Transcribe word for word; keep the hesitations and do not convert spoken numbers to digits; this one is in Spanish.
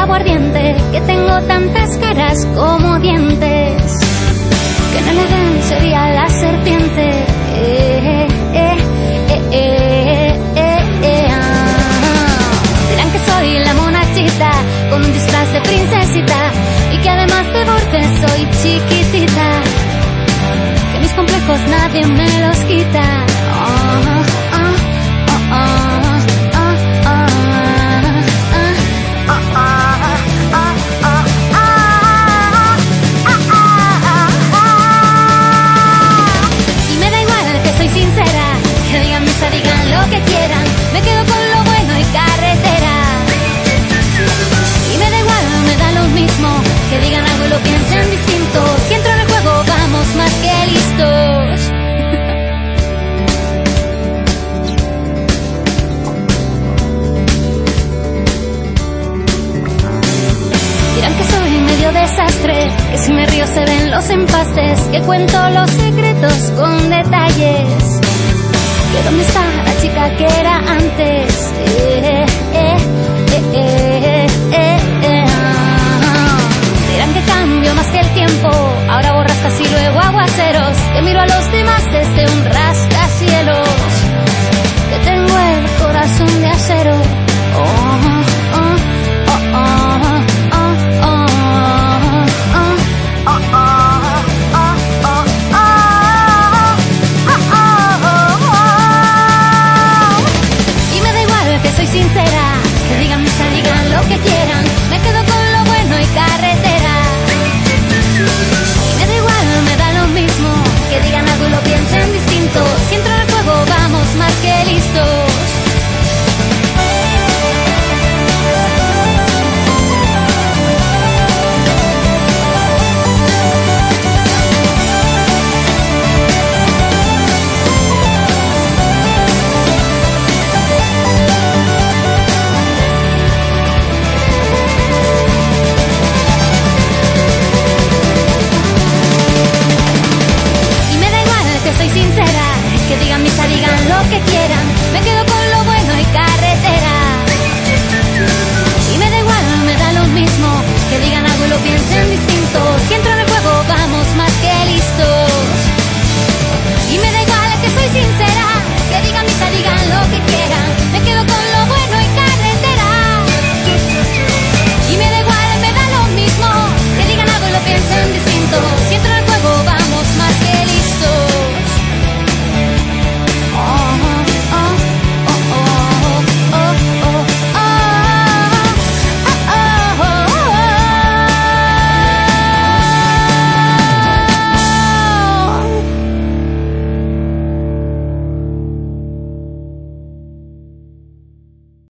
aguardiente, que tengo tantas caras como dientes, que en el Edén sería la serpiente. Eh, eh, eh, eh, eh, eh, ah. Dirán que soy la monachita con un disfraz de princesita y que además de borde soy chiquitita, que mis complejos nadie me los quita. Oh, oh, oh, oh. Digan lo que quieran, me quedo con lo bueno y carretera. Y me da igual, me da lo mismo, que digan algo y lo piensen distinto. Si entro en el juego vamos más que listos. Dirán que soy medio desastre, que si me río se ven los empastes, que cuento los secretos con detalles. ¿Que dónde está la chica que era antes? Eh, eh, eh, eh, eh, eh, ah. Dirán que cambio más que el tiempo, ahora borrascas y luego aguaceros, que miro a los demás desde un rascacielos, que tengo el corazón de acero. Oh, oh, oh, oh, oh, oh, oh, oh, oh, oh. Sincera,